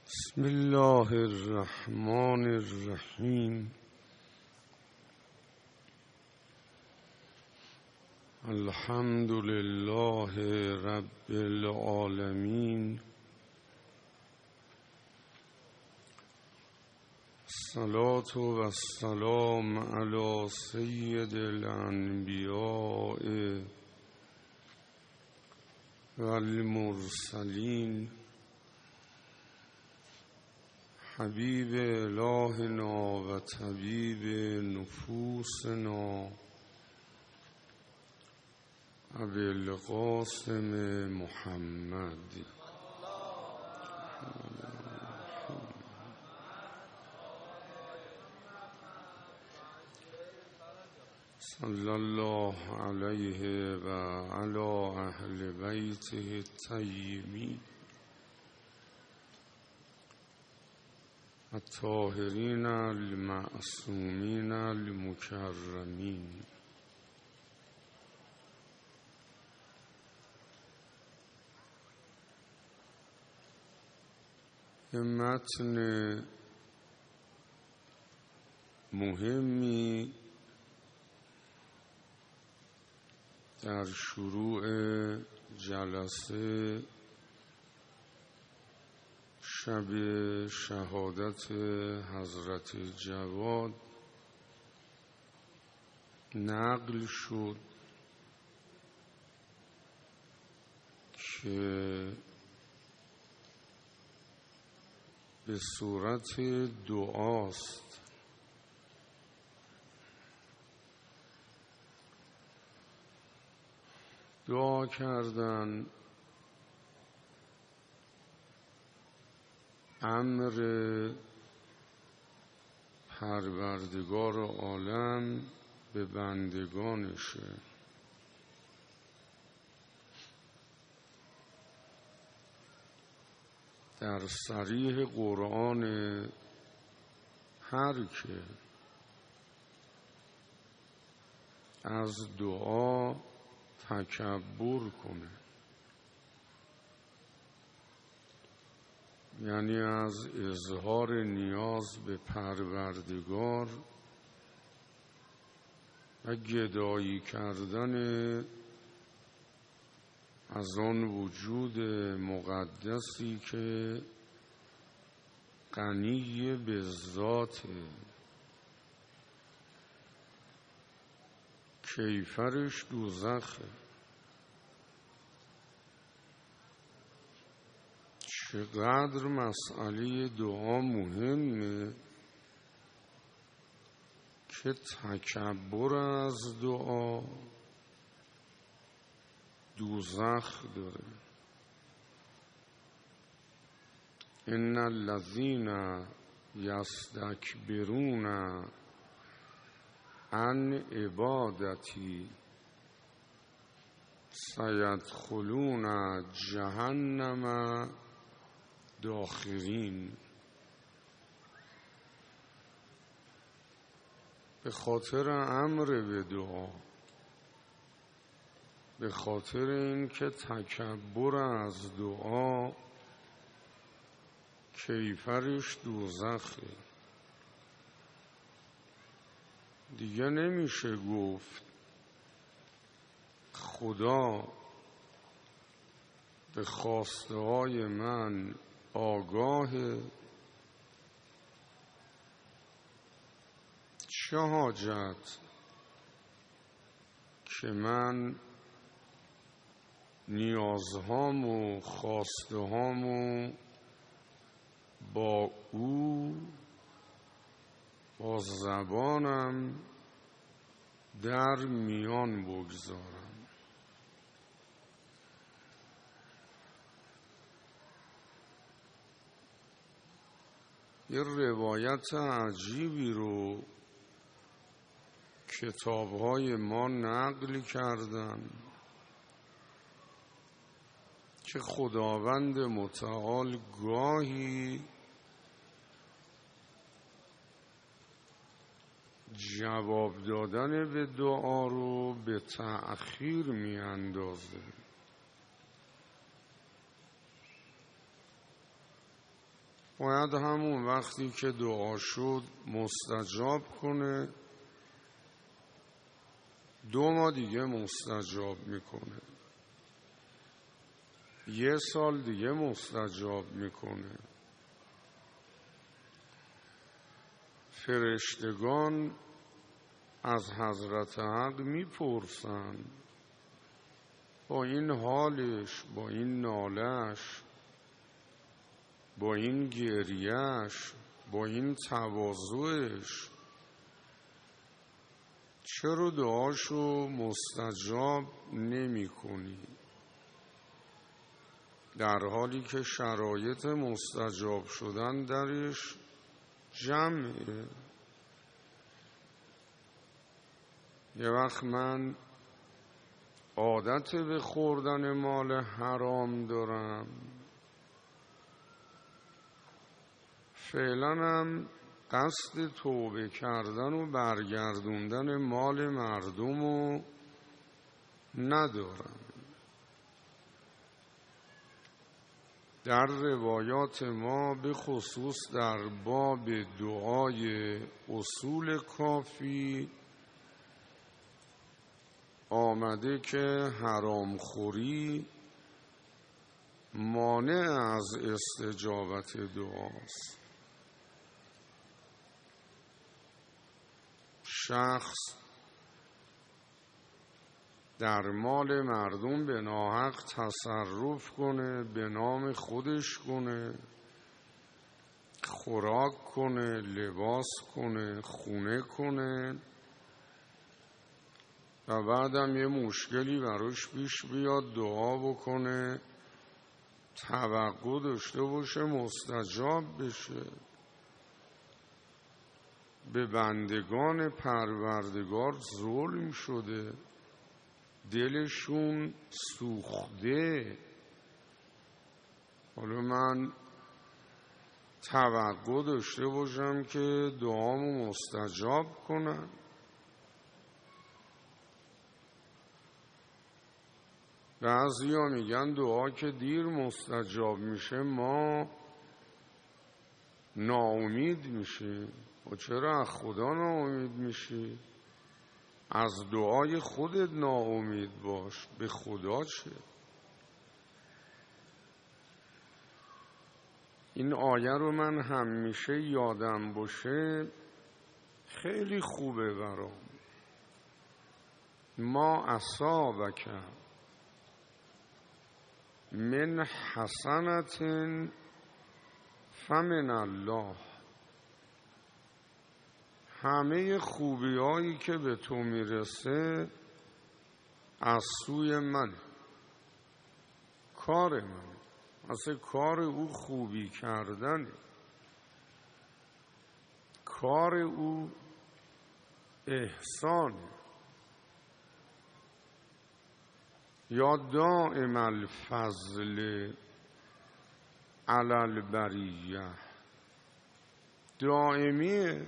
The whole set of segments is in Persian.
بسم الله الرحمن الرحیم. الحمد لله رب العالمین. الصلاة و السلام علی سید الانبیاء و المرسلین، حبیب الهنا و طبیب نفوسنا ابی القاسم محمد. صلی الله علیه و علی اهل بیته الطیبین الطاهرین المعصومین المکرمین. یه متن مهمی در شروع جلسه شب شهادت حضرت جواد نقل شد که به صورت دعاست. دعا کردن امر پروردگار عالم به بندگانشه. در صریح قرآن هر که از دعا تکبر کنه، یعنی از اظهار نیاز به پروردگار و گدایی کردن از آن وجود مقدسی که غنی به ذاته، کیفرش دوزخه. چقدر مسئله دعا مهمه که تکبر از دعا دوزخ داره. ان الذین یستکبرون عن عبادتی سیدخلون جهنم داخرین. به خاطر امر به دعا، به خاطر این که تکبر از دعا کیفرش دوزخه، دیگه نمیشه گفت خدا به خواسته های من آگاهه، چه حاجت که من نیازهامو خواسته هامو با او با زبانم در میان بگذارم. یه روایت عجیبی رو کتاب‌های ما نقل کردن که خداوند متعال گاهی جواب دادن به دعا رو به تأخیر می اندازه. باید همون وقتی که دعا شد مستجاب کنه، 2 ماه دیگه مستجاب میکنه، 1 سال دیگه مستجاب میکنه. فرشتگان از حضرت حق میپرسن با این حالش، با این نالش، با این گریهش، با این تواضعش، چرا دعاشو مستجاب نمی کنی؟ در حالی که شرایط مستجاب شدن درش جمعه. یه وقت من عادت به خوردن مال حرام دارم، فعلا هم قصد توبه کردن و برگردوندن مال مردم رو ندارم. در روایات ما به خصوص در باب دعای اصول کافی آمده که حرامخوری مانع از استجابت دعاست. شخص در مال مردم به ناحق تصرف کنه، به نام خودش کنه، خوراک کنه، لباس کنه، خونه کنه و بعدم یه مشکلی براش پیش بیاد دعا بکنه، توقع داشته باشه مستجاب بشه. به بندگان پروردگار ظلم شده، دلشون سوخته. حالا من توقع داشته باشم که دعامو مستجاب کنم؟ بعضیا میگن دعا که دیر مستجاب میشه ما ناامید میشیم. و چرا از خدا ناامید میشی؟ از دعای خودت ناامید باش، به خدا چه؟ این آیه رو من همیشه یادم باشه خیلی خوبه برام. ما اصابک من حسنة فمن الله، همه خوبی هایی که به تو میرسه از سوی من، کار من، اصلا کار او خوبی کردن، کار او احسان. یا دائم الفضل علی البریه، دائمی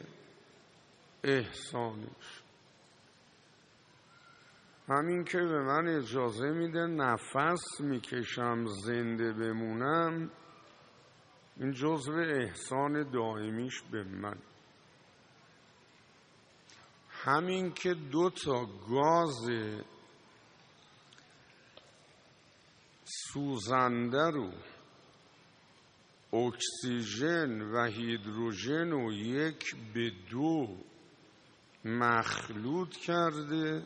احسانش. همین که به من اجازه میده نفس میکشم زنده بمونم، این جزو احسان دائمیش به من. همین که 2 گاز سوزنده رو، اکسیژن و هیدروژن رو 1 به 2 مخلوط کرده،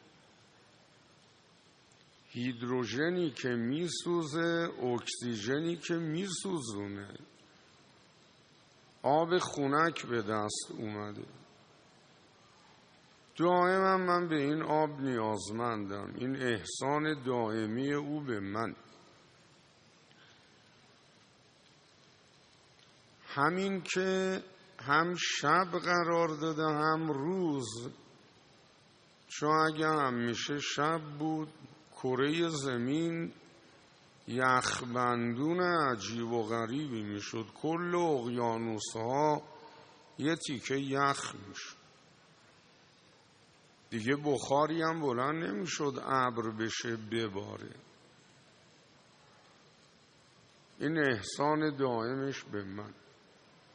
هیدروژنی که میسوزه، اکسیژنی که میسوزونه، آب خنک به دست اومده. دائما من به این آب نیازمندم. این احسان دائمی او به من. همین که هم شب قرار داده هم روز، چون اگه همیشه شب بود کره زمین یخبندون عجیب و غریبی میشد، کل اقیانوس‌ها یه تیکه یخ میشد دیگه، بخاری هم بلند نمیشد ابر بشه بباره. این احسان دائمش به من.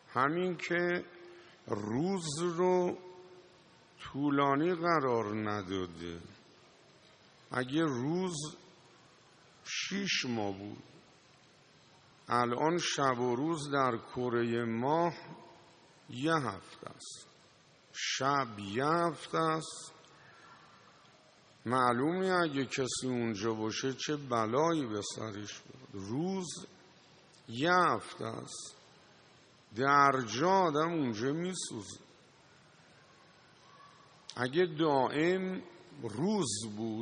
همین که روز رو طولانی قرار نداده. اگه روز 6 ماه بود، الان شب و روز در کره ماه 1 هفته است. شب 1 هفته است. معلومه اگه کسی اونجا باشه چه بلایی به سرش بود. روز 1 هفته است. در جا آدم اونجا میسوزه. اگه دائم روز بود،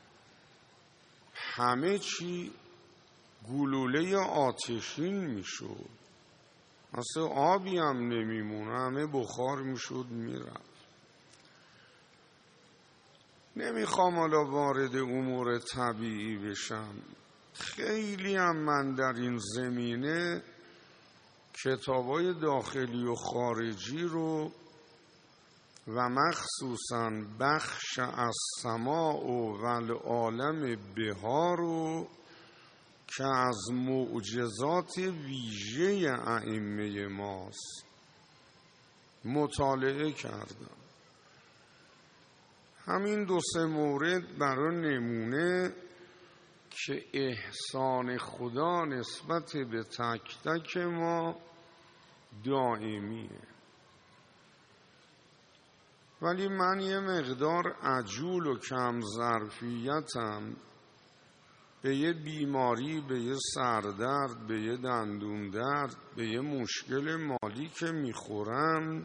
همه چی گلوله آتشین میشد. مثل آبی هم نمیمونه، همه بخار میشد میرفت. نمیخوام حالا وارد امور طبیعی بشم. خیلی هم من در این زمینه کتابای داخلی و خارجی رو و مخصوصاً بخش از سماع و العالم بها رو که از معجزات ویژه ائمه ماست مطالعه کردم. همین 2-3 مورد برای نمونه که احسان خدا نسبت به تک تک ما دائمیه. ولی من یه مقدار عجول و کم ظرفیتم به یه بیماری، به یه سردرد، به یه دندون درد، به یه مشکل مالی که میخورم،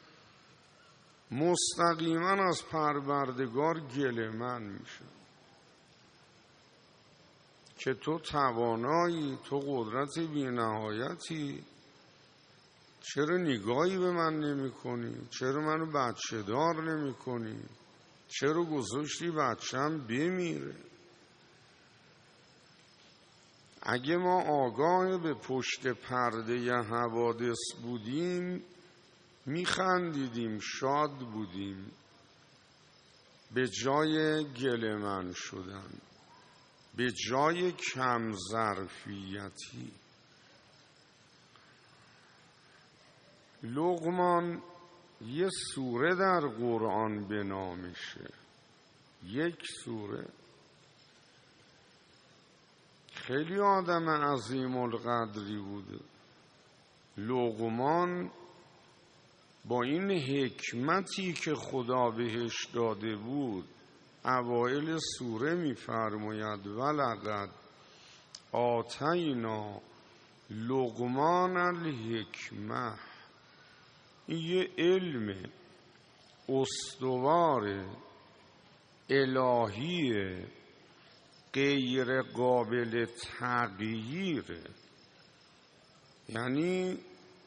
مستقیما از پروردگار گله‌مند میشم که تو توانایی، تو قدرت بی‌نهایتی، چرا نگاهی به من نمی کنی؟ چرا منو بچه دار نمی کنی؟ چرا گذاشتی بچم بمیره؟ اگه ما آگاه به پشت پرده حوادث بودیم میخندیدیم، شاد بودیم، به جای گله‌مند شدن، به جای کم ظرفیتی. لقمان یه سوره در قرآن به نامشه، 1 سوره. خیلی آدم عظیم القدری بوده لقمان. با این حکمتی که خدا بهش داده بود، اوائل سوره می‌فرماید ولقد آتینا لقمان الحکمه. این یه علم استوار الهی غیر قابل تغییره. یعنی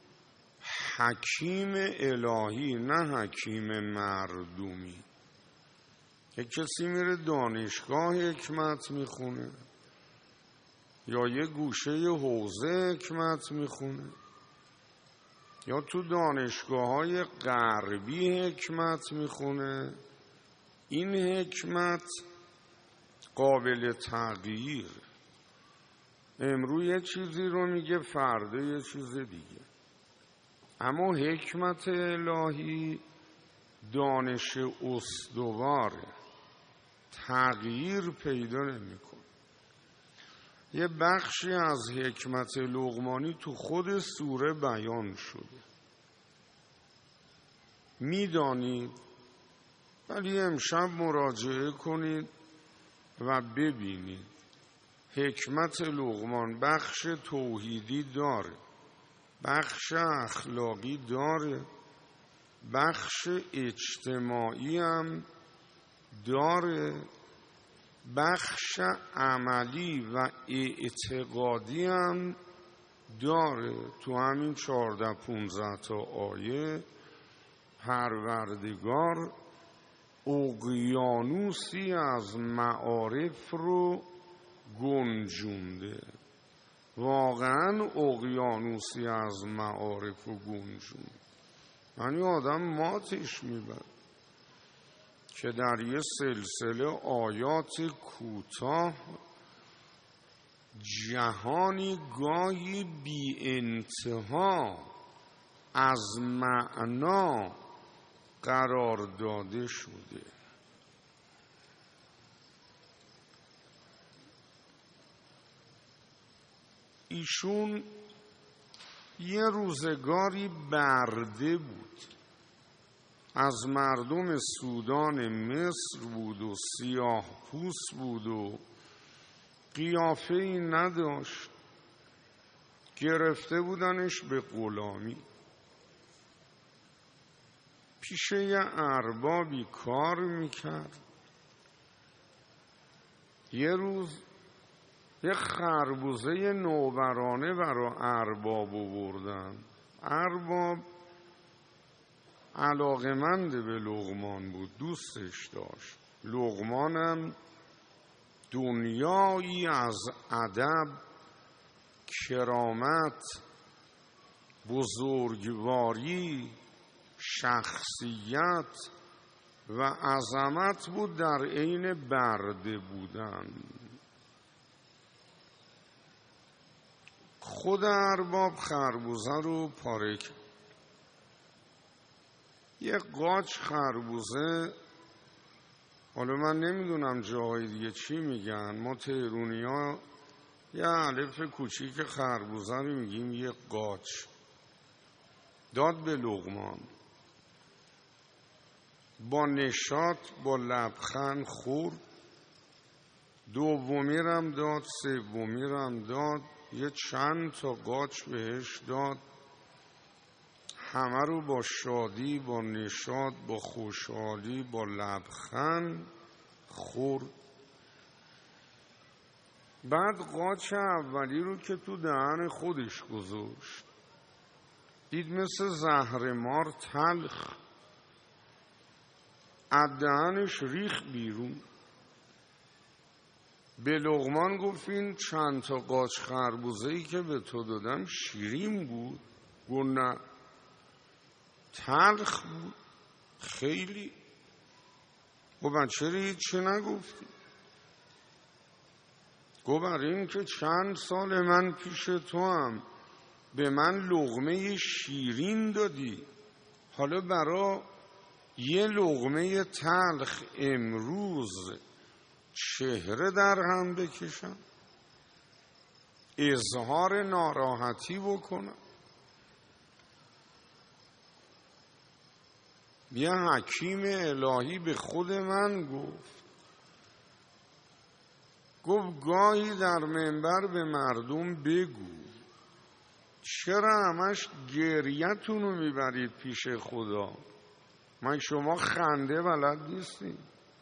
حکیم الهی، نه حکیم مردمی. یه کسی میره دانشگاه حکمت میخونه یا یه گوشه حوزه حکمت میخونه یا تو دانشگاه‌های غربی حکمت میخونه. این حکمت قابل تغییر. امروز یه چیزی رو میگه، فردا یه چیز دیگه. اما حکمت الهی دانش استواره، تغییر پیدا نمی‌کنه. یه بخشی از حکمت لقمانی تو خود سوره بیان شده، میدانید، ولی امشب مراجعه کنید و ببینید. حکمت لقمان بخش توحیدی داره، بخش اخلاقی داره، بخش اجتماعی هم داره، بخش عملی و اعتقادی هم داره. تو همین 14-15 تا آیه پروردگار اقیانوسی از معارف رو گنجونده. واقعا اقیانوسی از معارف و گنجونده. یعنی آدم ماتش میبرد که در یه سلسله آیات کوتاه جهانی گاهی بی انتها از معنا قرار داده شده. ایشون یه روزگاری برده بود، از مردم سودان مصر بود و سیاه پوست بود و قیافه‌ای نداشت، گرفته بودنش به غلامی. پیش یه اربابی کار میکرد. یه روز یه خربوزه نوبرانه برای ارباب آوردن. ارباب علاقمند به لقمان بود، دوستش داشت. لقمانم دنیایی از ادب، کرامت، بزرگواری، شخصیت و عظمت بود در عین برده بودن. خود ارباب خربوزه رو پاره کرد. یه قاچ خربوزه، حالا من نمیدونم جاهای دیگه چی میگن، ما تهرونی ها یه الف کوچیک خربوزه رو میگیم یه قاچ، داد به لقمان. با نشاط، با لبخند خورد. دومی رم داد، سومی رم داد، یه چند تا قاچ بهش داد. همه رو با شادی، با نشاط، با خوشحالی، با لبخند خورد. بعد قاچ اولی رو که تو دهن خودش گذاشت، دید مثل زهر مار تلخ، از دهنش ریخ بیرون. به لقمان گفت این چند تا قاچ خربوزه‌ای که به تو دادم شیرین بود؟ گفت نه، تلخ بود خیلی. گفت چرا هیچی نگفتی؟ گفت برای این که چند سال من پیش تو هم به من لقمه شیرین دادی، حالا برا یه لقمه تلخ امروز چهره در هم بکشم، اظهار ناراحتی بکنم؟ یه حکیم الهی به خود من گفت گاهی در منبر به مردم بگو چرا همش گریتون رو میبرید پیش خدا؟ من شما خنده بلد نیستین؟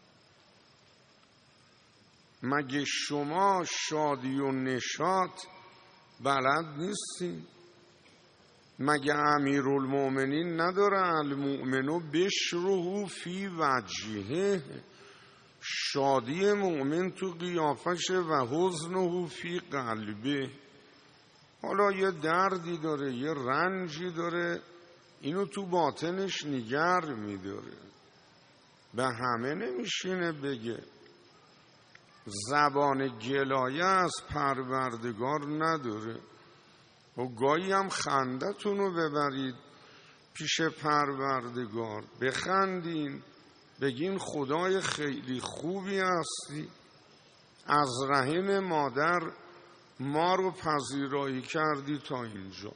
مگه شما شادی و نشاط بلد نیستین؟ مگه امیرالمومنین نداره المؤمنو بشره فی وجهه، شادی مؤمن تو قیافشه و حزنه فی قلبه. حالا یه دردی داره، یه رنجی داره، اینو تو باطنش نگر میداره، به همه نمیشینه بگه. زبان گلایه از پروردگار نداره. و گاهی هم خندتون رو ببرید پیش پروردگار، بخندین، بگین خدای خیلی خوبی هستی، از رحم مادر ما رو پذیرایی کردی تا اینجا،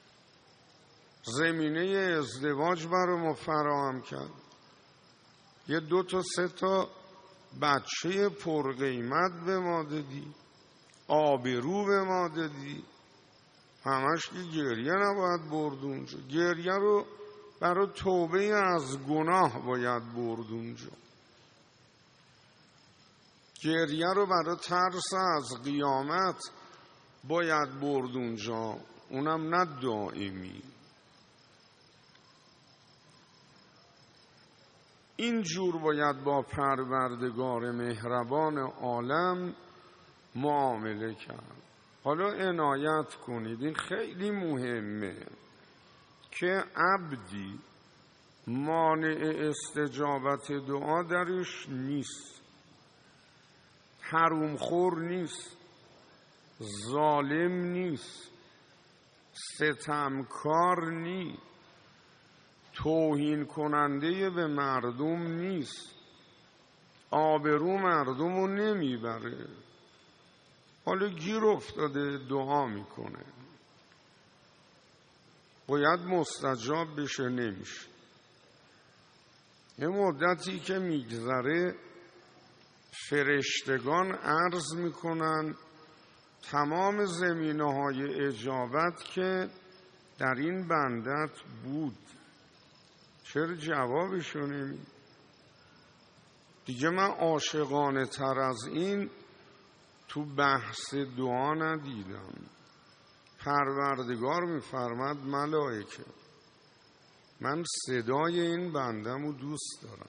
زمینه ازدواج برای ما فراهم کرد، یه 2 تا 3 تا بچه پرقیمت به ما دادی، آبرو به ما دادی. همش که گریه نباید برد اونجا، گریه رو برای توبه از گناه باید برد اونجا، گریه رو برای ترس از قیامت باید برد اونجا، اونم نه دائمی. اینجور باید با پروردگار مهربان عالم معامله کرد. حالا عنایت کنید، این خیلی مهمه که عبدی مانع استجابت دعا درش نیست، حرومخور نیست، ظالم نیست، ستمکار نیست، توهین کننده به مردم نیست، آبرو مردم رو نمیبره. حالا گیر افتاده دعا میکنه، باید مستجاب بشه، نمیشه. یه مدتی که میگذره فرشتگان عرض میکنن تمام زمینه‌های اجابت که در این بندت بود، چرا جوابشو نمیدی؟ دیگه من عاشقانه تر از این تو بحث دعا ندیدم. پروردگار میفرماد ملائکه من صدای این بندم رو دوست دارم،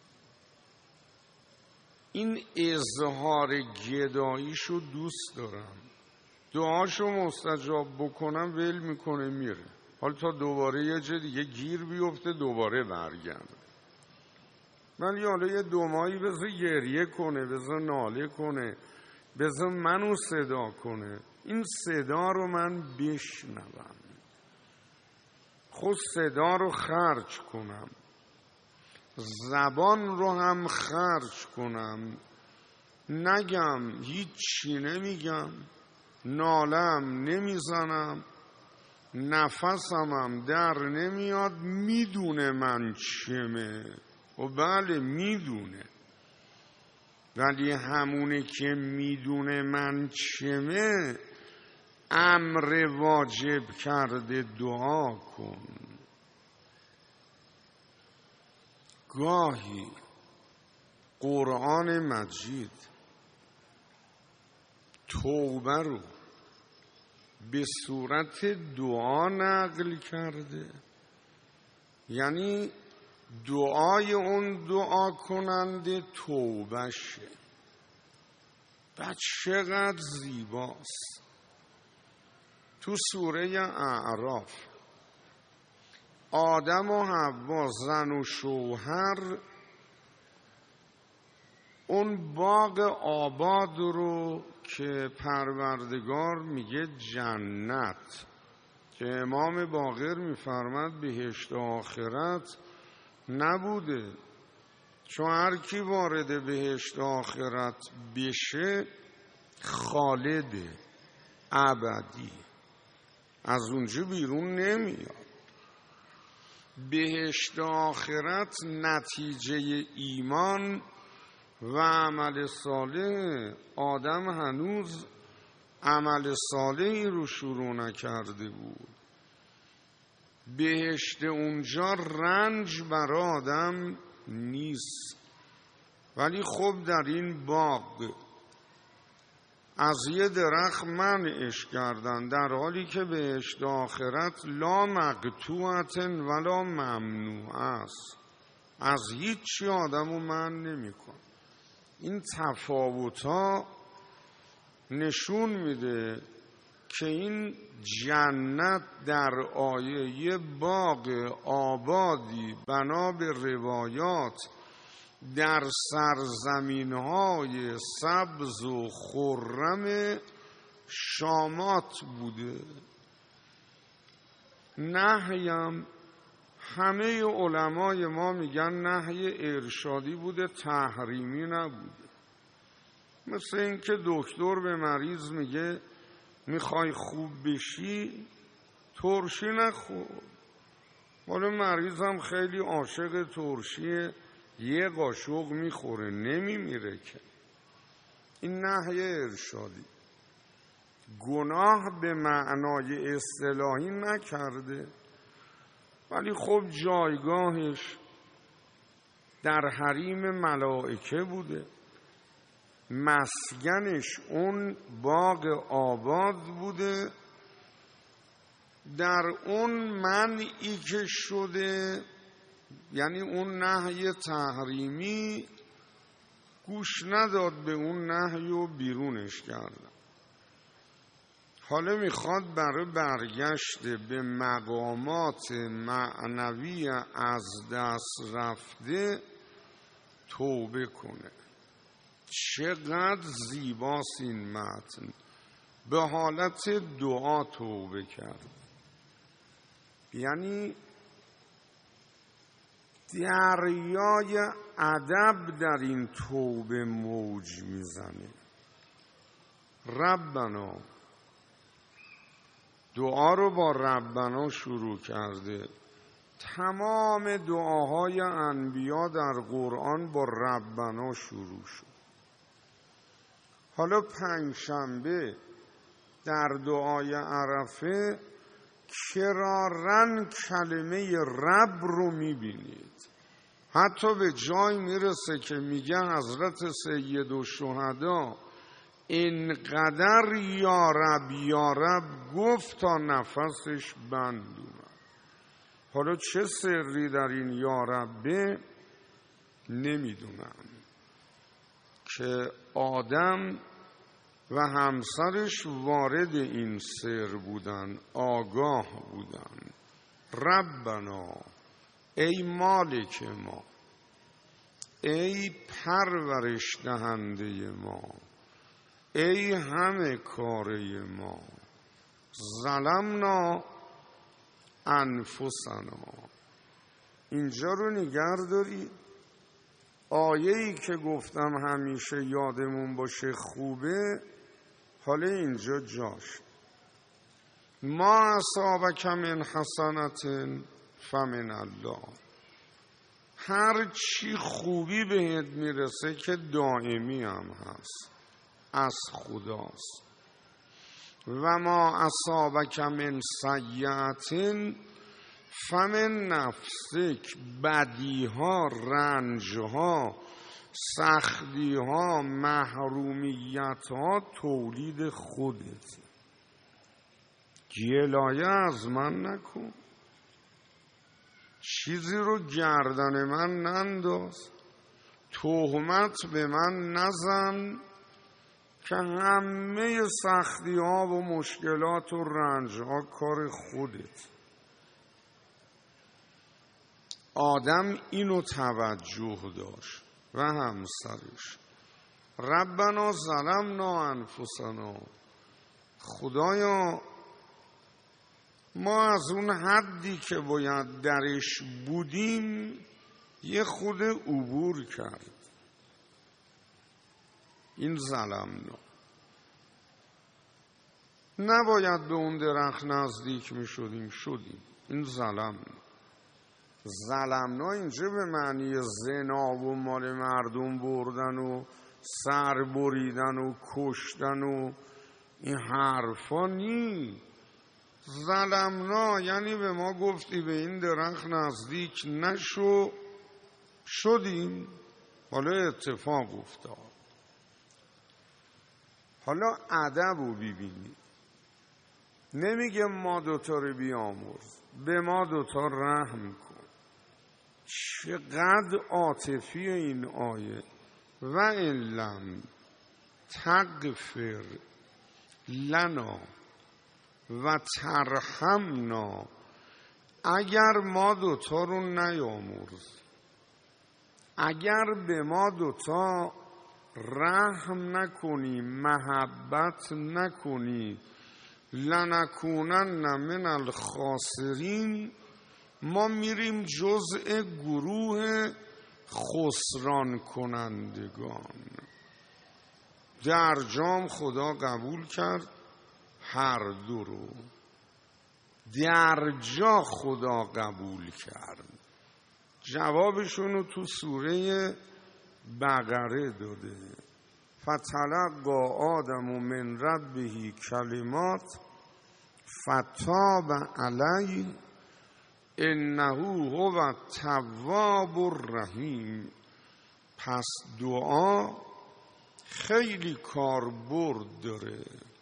این اظهار گداییشو دوست دارم، دعاشو مستجاب بکنم ول میکنه میره، حالا تا دوباره یه جا دیگه گیر بیفته دوباره برگرده. ولی حالا یه دومایی بذار گریه کنه، بذار ناله کنه، بذار منو صدا کنه، این صدا رو من بشنوم، خود صدا رو خرج کنم، زبان رو هم خرج کنم، نگم هیچی نمیگم، نالم نمیزنم، نفسمم در نمیاد، میدونه من چمه و بله میدونه، ولی همونه که میدونه من چمه امر واجب کرده دعا کن. گاهی قرآن مجید توبه رو به صورت دعا نقل کرده، یعنی دعای اون دعا کننده توبهشه. بعد چقدر زیباست. تو سوره اعراف آدم و حوا زن و شوهر اون باغ آباد رو که پروردگار میگه جنت، که امام باقر میفرماد بهشت آخرت نبوده، چون هر کی وارد بهشت آخرت بشه خالده، ابدی، از اونجا بیرون نمیاد. بهشت آخرت نتیجه ایمان و عمل صالح. آدم هنوز عمل صالحی رو شروع نکرده بود. بهشت اونجا رنج بر آدم نیست، ولی خب در این باغ از یه درخت منعش کردن، در حالی که بهشت آخرت لا مقطوعة ولا ممنوع است، از هیچی آدمو من نمی‌کن. این تفاوت‌ها نشون میده که این جنت در آیه یه باغ آبادی بنا به روایات در سرزمین‌های سبز و خرم شامات بوده. نهیم همه علمای ما میگن نهی ارشادی بوده، تحریمی نبوده. مثل این که دکتر به مریض میگه میخوای خوب بشی ترشی نخور، حالا مریض هم خیلی عاشق ترشیه، یه قاشق میخوره نمیمیره که. این نهی ارشادی، گناه به معنای اصطلاحی نکرده، ولی خب جایگاهش در حریم ملائکه بوده، مسکنش اون باغ آباد بوده. در اون منعی که شده، یعنی اون نهی تحریمی، گوش نداد به اون نهی و بیرونش کردن. حالا میخواد برای برگشت به مقامات معنوی از دست رفته توبه کنه. چقدر زیباست این متن، به حالت دعا توبه کرد. یعنی دریای ادب در این توبه موج میزنه. ربنا، دعا رو با ربنا شروع کرده. تمام دعاهای انبیا در قرآن با ربنا شروع شد. حالا پنجشنبه در دعای عرفه کراراً کلمه رب رو میبینید. حتی به جای میرسه که میگه حضرت سیدالشهدا اینقدر یا رب گفت تا نفسش بند اومد. حالا چه سری در این یا ربه نمیدونم، که آدم و همسرش وارد این سر بودن، آگاه بودن. ربنا، ای مالک ما، ای پرورش دهنده ما، ای همه کاره ما، ظلمنا انفسنا. اینجا رو نگه دارید. آیه‌ای که گفتم همیشه یادمون باشه خوبه، حالا اینجا جاش. ما اصابک من حسنة فمن الله. هر چی خوبی بهت میرسه که دائمی هم هست، از خداست. و ما اصابک من سیئة فمن نفسک. بدیها، رنجها، سختیها، محرومیتها تولید خودت. گلایه از من نکن، چیزی رو گردن من ننداز، تهمت به من نزن که همه سختیها و مشکلات و رنجها کار خودت. آدم اینو توجه داشت و همسرش. ربنا ظلمنا انفسنا. خدایا ما از اون حدی که باید درش بودیم یه خود عبور کرد. این ظلمنا. نباید به اون درخت نزدیک می شدیم، این ظلمنا. ظلمنا اینجا به معنی زنا و مال مردم بردن و سر بریدن و کشتن و این حرفا نی. ظلمنا یعنی به ما گفتی به این درخت نزدیک نشو، شدیم. حالا اتفاق افتاد. حالا ادب رو ببینید. نمیگه ما دوتا رو بیامرز، به ما دوتا رحم کن. چقدر عاطفی این آیه. و ان لم تغفر لنا و ترحمنا. اگر ما دوتا رو نیامرز، اگر به ما دوتا رحم نکنی، محبت نکنی، لنکونن من الخاسرین. ما میریم جزء گروه خسران کنندگان. در جام خدا قبول کرد هر دو رو. در جا خدا قبول کرد. جوابشون رو تو سوره بقره داده. فتلقی آدم من ربه کلمات فتاب علیه انه هو التواب الرحیم. پس دعا خیلی کاربرد داره.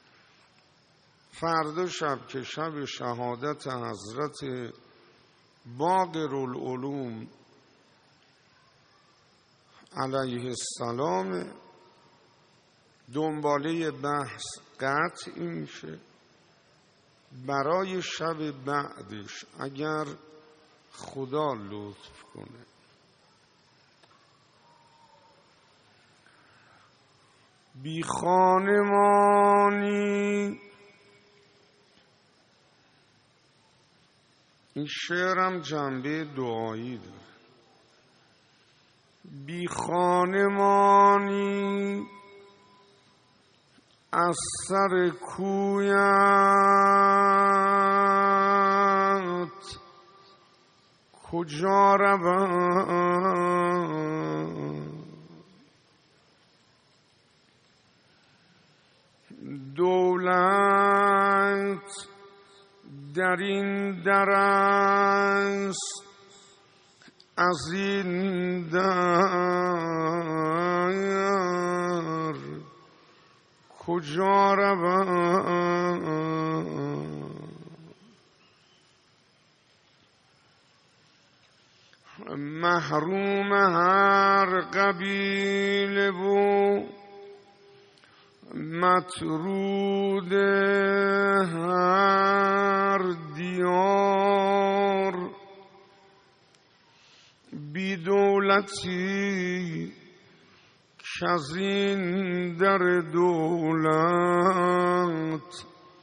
فردا شب که شب شهادت حضرت باقرالعلوم علیه السلام، دنباله بحث قطع میشه. برای شب بعدش اگر خدا لطف کنه بی خانمانی. این شعرم جنبه دعایی داره. بی خانمانی از سر کویت کجا روم؟ دولت در این در است، از این در کجا روم؟ محروم هر قبیله و مطرود هر دیار، بی دولتی کز این در دولت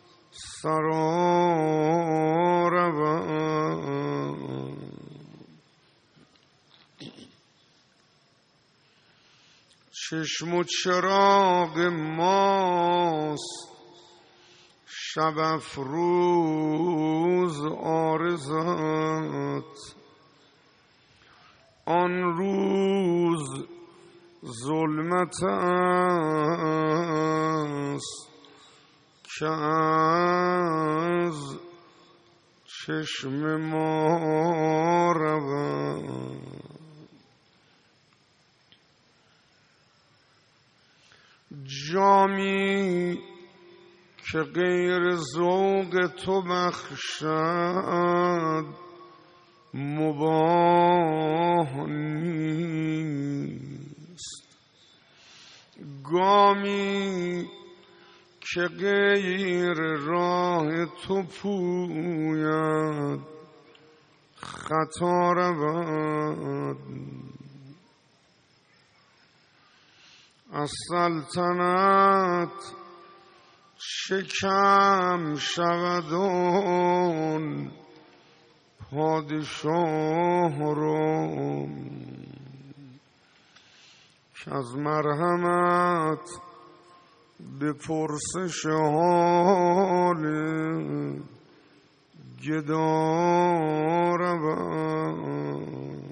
سرا روم. چشم و چراغ ماست شب افروز عارضت، آن روز ظلمت است که از چشم ما روم. جامی که غیر ذوق تو بخشد مباح نیست، گامی که غیر راه تو پوید خطا رود. از سلطنت شکم شود آن پادشاه را که از مرحمت به پرسش حال گدا رود.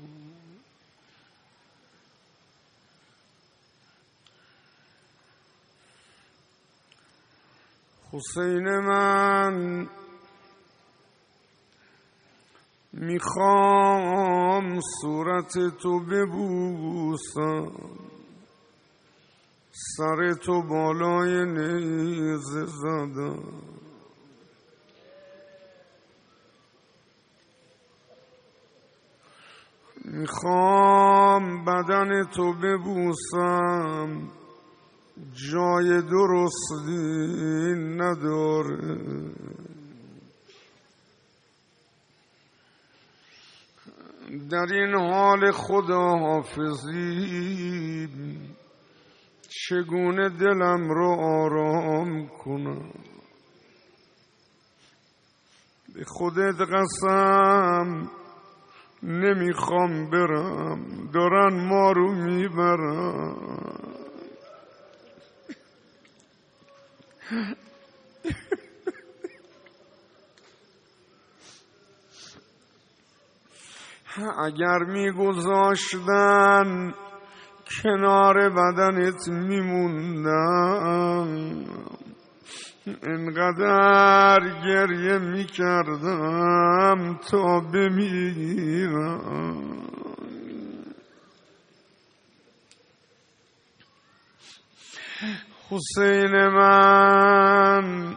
حسین من میخوام صورت تو ببوسم، سر تو بالای نیزه زدم، میخوام بدن تو ببوسم، جای درستی نداره. در این حال خداحافظی چگونه دلم رو آرام کنم؟ به خودت قسم نمیخوام برم، دارن ما رو میبرن. اگر میگذاشتن کنار بدنت میموندم، اینقدر گریه میکردم تا بمیرم. حسین من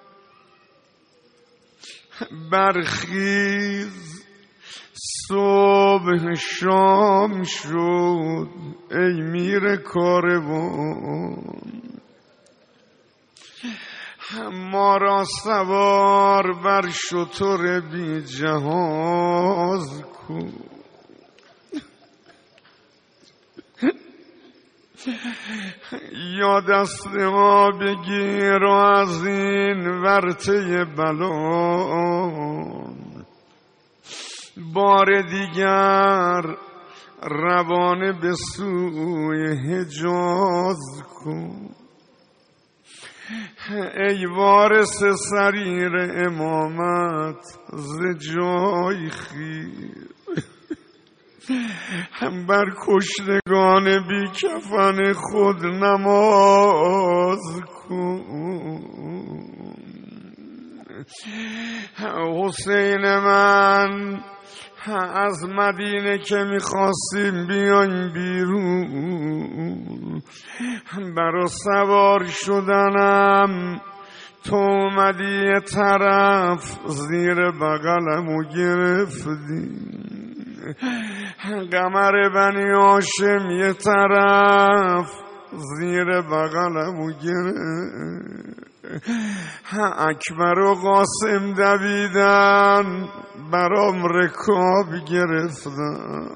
برخیز، صبح شام شد ای میر کاروان، ما را سوار بر شتر بی جهاز کن. یا دست ما بگیر و از این ورطه بلا بار دیگر روانه به سوی حجاز کن. ای وارث سریر امامت ز جای خیز، هم بر کشتگان بی کفن خود نماز کن. حسین من از مدینه که میخواستیم بیایم بیرون، برا سوار شدنم تو اومدی یه طرف زیر بغلمو گرفتی، قمر بنی هاشم یه طرف زیر بغلمو گرفت، اکبر و قاسم دویدن برام رکاب گرفتن.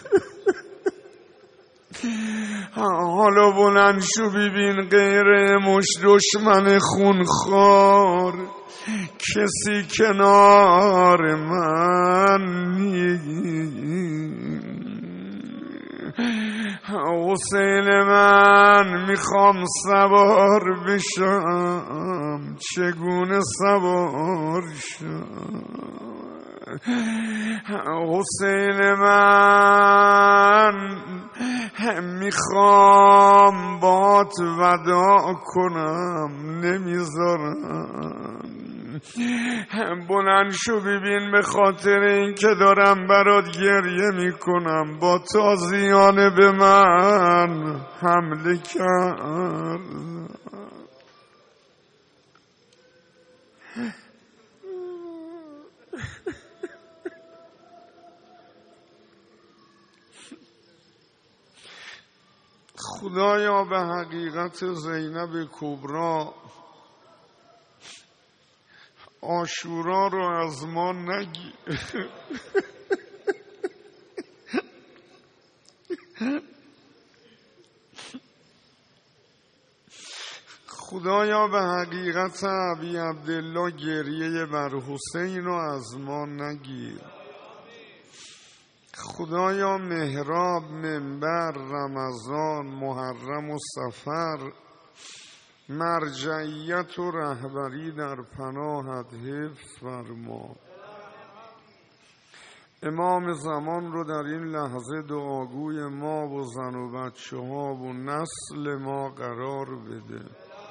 حالا بلند شو ببین غیر مش دشمن خونخوار کسی کنار من نیست. حسین من میخوام سوار بشم، چگونه سوار شم؟ حسین من میخوام بات وداع کنم نمیذارم. بلند شو ببین به خاطر این که دارم برات گریه میکنم با تازیانه به من حمله کرد. خدایا به حقیقت زینب کبری عاشورا رو از ما نگیر. خدایا به حقیقت ابی عبدالله گریه بر حسین رو از ما نگیر. خدایا محراب، منبر، رمضان، محرم و صفر، مرجعیت و رهبری در پناهت حفظ فرما. امام زمان رو در این لحظه دعاگوی ما و زن و بچه ها و نسل ما قرار بده.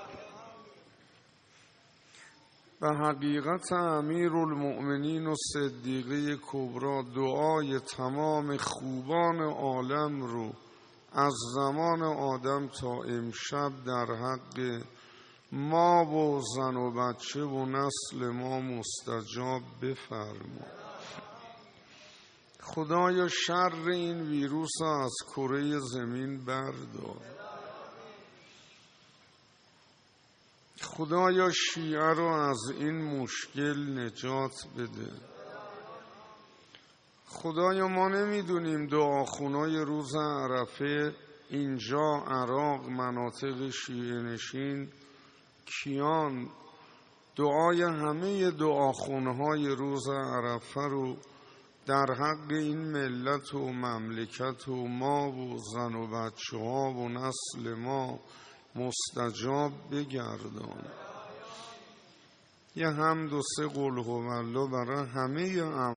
به حقیقت امیرالمؤمنین و صدیقه کبری دعای تمام خوبان عالم رو از زمان آدم تا امشب در حق ما و زن و بچه و نسل ما مستجاب بفرما. خدایا شر این ویروس از کره زمین بردار. خدایا شیعه رو از این مشکل نجات بده. خدایا ما نمیدونیم دعاخونای روز عرفه اینجا عراق مناطق شیعه نشین کیان دعای همه دعاخونهای روز عرفه رو در حق این ملت و مملکت و ما و زن و بچه ها و نسل ما مستجاب بگردان. یه حمد و 3 قل هوالله برای همه